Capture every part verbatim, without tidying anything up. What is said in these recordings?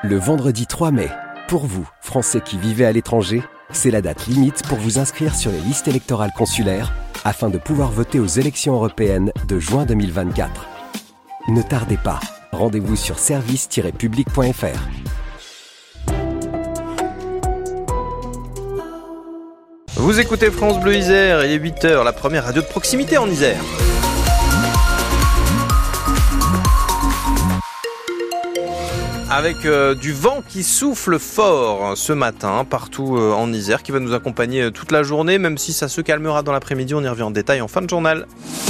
Le vendredi trois mai, pour vous, Français qui vivez à l'étranger, c'est la date limite pour vous inscrire sur les listes électorales consulaires afin de pouvoir voter aux élections européennes de juin deux mille vingt-quatre. Ne tardez pas, rendez-vous sur service tiret public point f r. Vous écoutez France Bleu Isère, il est huit heures, la première radio de proximité en Isère. Avec euh, du vent qui souffle fort ce matin partout euh, en Isère, qui va nous accompagner euh, toute la journée, même si ça se calmera dans l'après-midi, on y revient en détail en fin de journal.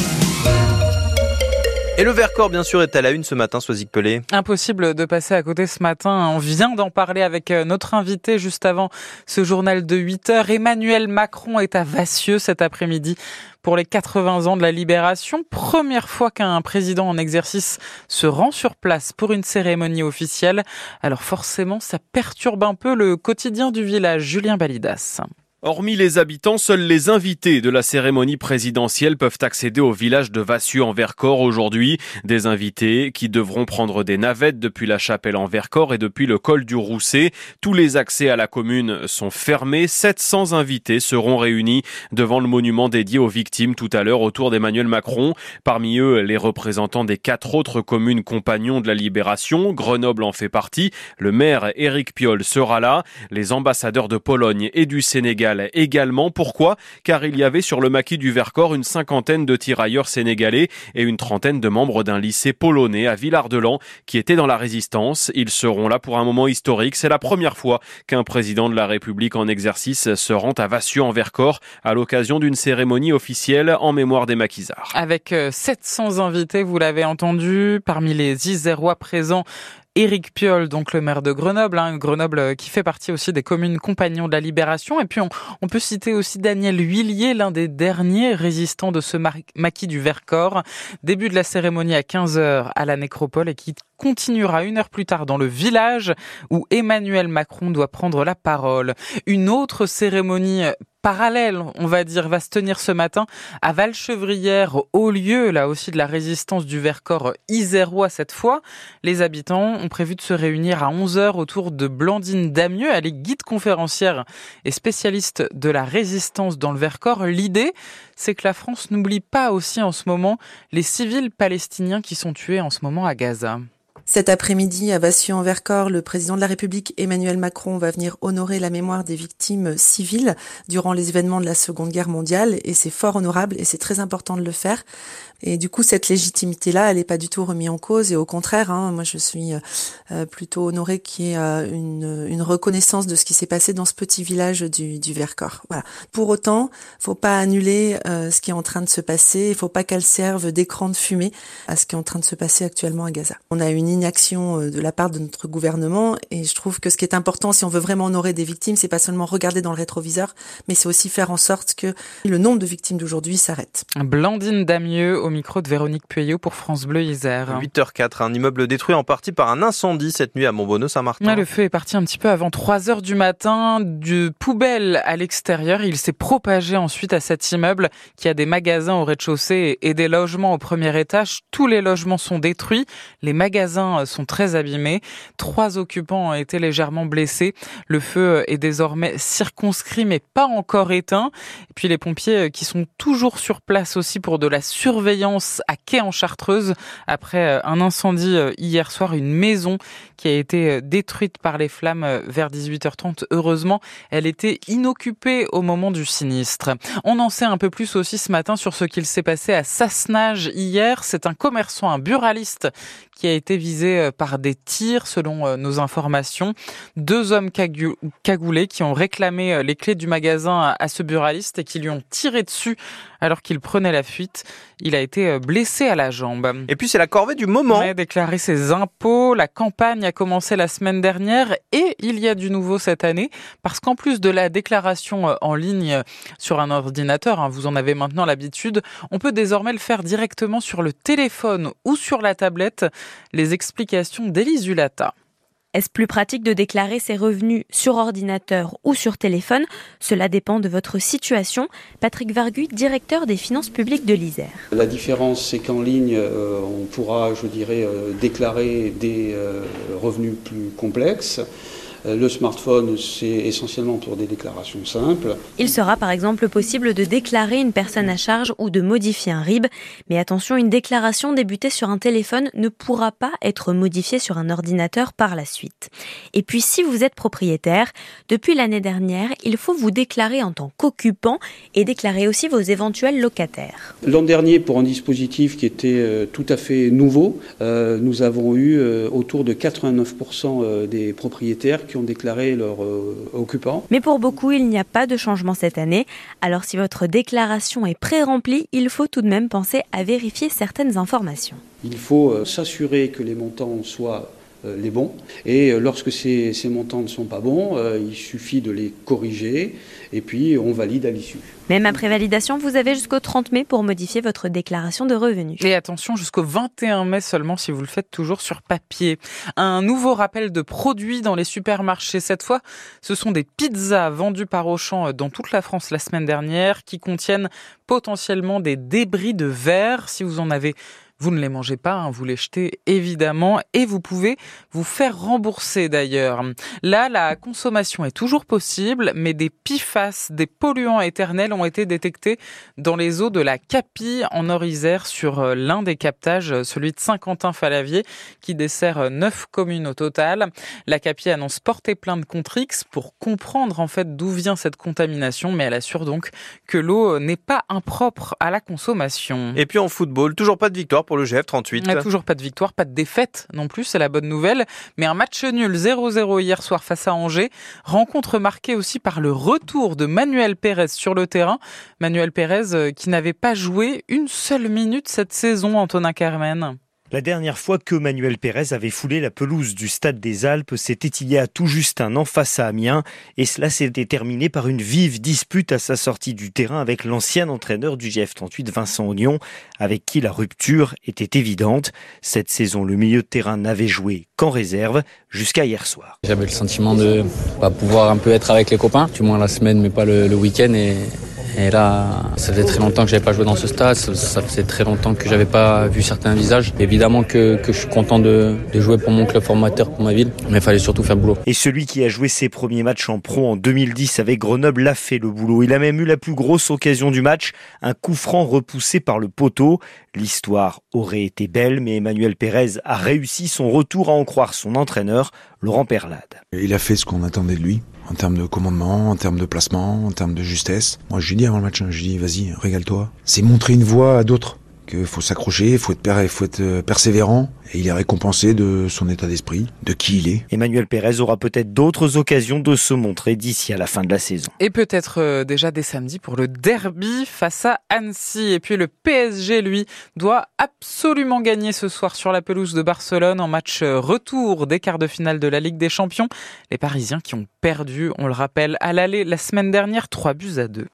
Et le Vercors, bien sûr, est à la une ce matin, Soisic Pelé. Impossible de passer à côté ce matin. On vient d'en parler avec notre invité juste avant ce journal de huit heures. Emmanuel Macron est à Vassieux cet après-midi pour les quatre-vingts ans de la Libération. Première fois qu'un président en exercice se rend sur place pour une cérémonie officielle. Alors forcément, ça perturbe un peu le quotidien du village. Julien Balidas. Hormis les habitants, seuls les invités de la cérémonie présidentielle peuvent accéder au village de Vassieux en Vercors aujourd'hui. Des invités qui devront prendre des navettes depuis la chapelle en Vercors et depuis le col du Rousset. Tous les accès à la commune sont fermés. sept cents invités seront réunis devant le monument dédié aux victimes tout à l'heure autour d'Emmanuel Macron. Parmi eux, les représentants des quatre autres communes compagnons de la Libération. Grenoble en fait partie. Le maire Éric Piolle sera là. Les ambassadeurs de Pologne et du Sénégal également. Pourquoi ? Car il y avait sur le maquis du Vercors une cinquantaine de tirailleurs sénégalais et une trentaine de membres d'un lycée polonais à Villard-de-Lans qui étaient dans la résistance. Ils seront là pour un moment historique. C'est la première fois qu'un président de la République en exercice se rend à Vassieux en Vercors à l'occasion d'une cérémonie officielle en mémoire des maquisards. Avec sept cents invités, vous l'avez entendu, parmi les Isérois présents, Éric Piolle, donc le maire de Grenoble, hein, Grenoble qui fait partie aussi des communes compagnons de la Libération. Et puis on, on peut citer aussi Daniel Huillier, l'un des derniers résistants de ce maquis du Vercors. Début de la cérémonie à quinze heures à la nécropole et qui continuera une heure plus tard dans le village où Emmanuel Macron doit prendre la parole. Une autre cérémonie parallèle, on va dire, va se tenir ce matin à Valchevrières, au lieu, là aussi, de la résistance du Vercors isérois cette fois. Les habitants ont prévu de se réunir à onze heures autour de Blandine Damieux. Elle est guide conférencière et spécialiste de la résistance dans le Vercors. L'idée, c'est que la France n'oublie pas aussi en ce moment les civils palestiniens qui sont tués en ce moment à Gaza. Cet après-midi, à Vassieux en Vercors, le président de la République, Emmanuel Macron, va venir honorer la mémoire des victimes civiles durant les événements de la Seconde Guerre mondiale. Et c'est fort honorable et c'est très important de le faire. Et du coup, cette légitimité-là, elle n'est pas du tout remise en cause. Et au contraire, hein, moi, je suis euh, plutôt honorée qu'il y ait euh, une, une reconnaissance de ce qui s'est passé dans ce petit village du, du Vercors. Voilà. Pour autant, faut pas annuler euh, ce qui est en train de se passer. Il faut pas qu'elle serve d'écran de fumée à ce qui est en train de se passer actuellement à Gaza. On a une inaction de la part de notre gouvernement et je trouve que ce qui est important, si on veut vraiment honorer des victimes, c'est pas seulement regarder dans le rétroviseur, mais c'est aussi faire en sorte que le nombre de victimes d'aujourd'hui s'arrête. Blandine Damieux au micro de Véronique Pueyo pour France Bleu Isère. huit heures quatre, un immeuble détruit en partie par un incendie cette nuit à Montbonneux-Saint-Martin. Ouais, le feu est parti un petit peu avant trois heures du matin, de poubelle à l'extérieur. Il s'est propagé ensuite à cet immeuble qui a des magasins au rez-de-chaussée et des logements au premier étage. Tous les logements sont détruits. Les magasins sont très abîmés. Trois occupants ont été légèrement blessés. Le feu est désormais circonscrit mais pas encore éteint. Et puis les pompiers qui sont toujours sur place aussi pour de la surveillance à Quai en Chartreuse après un incendie hier soir, une maison qui a été détruite par les flammes vers dix-huit heures trente. Heureusement, elle était inoccupée au moment du sinistre. On en sait un peu plus aussi ce matin sur ce qu'il s'est passé à Sassenage hier. C'est un commerçant, un buraliste qui a été visé par des tirs selon nos informations. Deux hommes cagoulés qui ont réclamé les clés du magasin à ce buraliste et qui lui ont tiré dessus alors qu'il prenait la fuite. Il a été blessé à la jambe. Et puis c'est la corvée du moment. Il a déclaré ses impôts. La campagne a commencé la semaine dernière et il y a du nouveau cette année parce qu'en plus de la déclaration en ligne sur un ordinateur, hein, vous en avez maintenant l'habitude, on peut désormais le faire directement sur le téléphone ou sur la tablette. Les explications d'Élise Zulata. Est-ce plus pratique de déclarer ses revenus sur ordinateur ou sur téléphone ? Cela dépend de votre situation. Patrick Varguy, directeur des finances publiques de l'Isère. La différence, c'est qu'en ligne, euh, on pourra, je dirais, euh, déclarer des euh, revenus plus complexes. Le smartphone, c'est essentiellement pour des déclarations simples. Il sera par exemple possible de déclarer une personne à charge ou de modifier un R I B. Mais attention, une déclaration débutée sur un téléphone ne pourra pas être modifiée sur un ordinateur par la suite. Et puis si vous êtes propriétaire, depuis l'année dernière, il faut vous déclarer en tant qu'occupant et déclarer aussi vos éventuels locataires. L'an dernier, pour un dispositif qui était euh, tout à fait nouveau, euh, nous avons eu euh, autour de quatre-vingt-neuf pour cent des propriétaires qui ont déclaré leurs euh, occupants. Mais pour beaucoup, il n'y a pas de changement cette année. Alors si votre déclaration est pré-remplie, il faut tout de même penser à vérifier certaines informations. Il faut euh, s'assurer que les montants soient euh, les bons. Et euh, lorsque ces, ces montants ne sont pas bons, euh, il suffit de les corriger et puis on valide à l'issue. Même après validation, vous avez jusqu'au trente mai pour modifier votre déclaration de revenus. Et attention, jusqu'au vingt et un mai seulement si vous le faites toujours sur papier. Un nouveau rappel de produits dans les supermarchés. Cette fois, ce sont des pizzas vendues par Auchan dans toute la France la semaine dernière qui contiennent potentiellement des débris de verre. Si vous en avez, vous ne les mangez pas, hein, vous les jetez évidemment et vous pouvez vous faire rembourser d'ailleurs. Là, la consommation est toujours possible, mais des P F A S, des polluants éternels ont été détectés dans les eaux de la Capie en Nord-Isère sur l'un des captages, celui de Saint-Quentin-Falavier, qui dessert neuf communes au total. La Capie annonce porter plainte contre X pour comprendre en fait d'où vient cette contamination, mais elle assure donc que l'eau n'est pas impropre à la consommation. Et puis en football, toujours pas de victoire pour le G F trente-huit. Il n'y a toujours pas de victoire, pas de défaite non plus, c'est la bonne nouvelle. Mais un match nul zéro zéro hier soir face à Angers. Rencontre marquée aussi par le retour de Manuel Pérez sur le terrain. Manuel Pérez qui n'avait pas joué une seule minute cette saison, Antonin Carmen. La dernière fois que Manuel Pérez avait foulé la pelouse du Stade des Alpes, c'était il y a tout juste un an face à Amiens. Et cela s'était terminé par une vive dispute à sa sortie du terrain avec l'ancien entraîneur du G F trente-huit, Vincent Ognon, avec qui la rupture était évidente. Cette saison, le milieu de terrain n'avait joué qu'en réserve jusqu'à hier soir. J'avais le sentiment de pas pouvoir un peu être avec les copains, du moins la semaine mais pas le, le week-end. Et... Et là, ça faisait très longtemps que j'avais pas joué dans ce stade, ça, ça faisait très longtemps que j'avais pas vu certains visages. Évidemment que, que je suis content de, de jouer pour mon club formateur, pour ma ville, mais il fallait surtout faire le boulot. Et celui qui a joué ses premiers matchs en pro en deux mille dix avec Grenoble a fait le boulot. Il a même eu la plus grosse occasion du match, un coup franc repoussé par le poteau. L'histoire aurait été belle, mais Emmanuel Pérez a réussi son retour à en croire son entraîneur, Laurent Perlade. Il a fait ce qu'on attendait de lui. En termes de commandement, en termes de placement, en termes de justesse. Moi, je lui dis avant le match, je lui dis, vas-y, régale-toi. C'est montrer une voie à d'autres. Qu'il faut s'accrocher, il faut être, faut être persévérant. Et il est récompensé de son état d'esprit, de qui il est. Emmanuel Pérez aura peut-être d'autres occasions de se montrer d'ici à la fin de la saison. Et peut-être euh, déjà dès samedi pour le derby face à Annecy. Et puis le P S G, lui, doit absolument gagner ce soir sur la pelouse de Barcelone en match retour des quarts de finale de la Ligue des Champions. Les Parisiens qui ont perdu, on le rappelle, à l'aller la semaine dernière, trois buts à deux.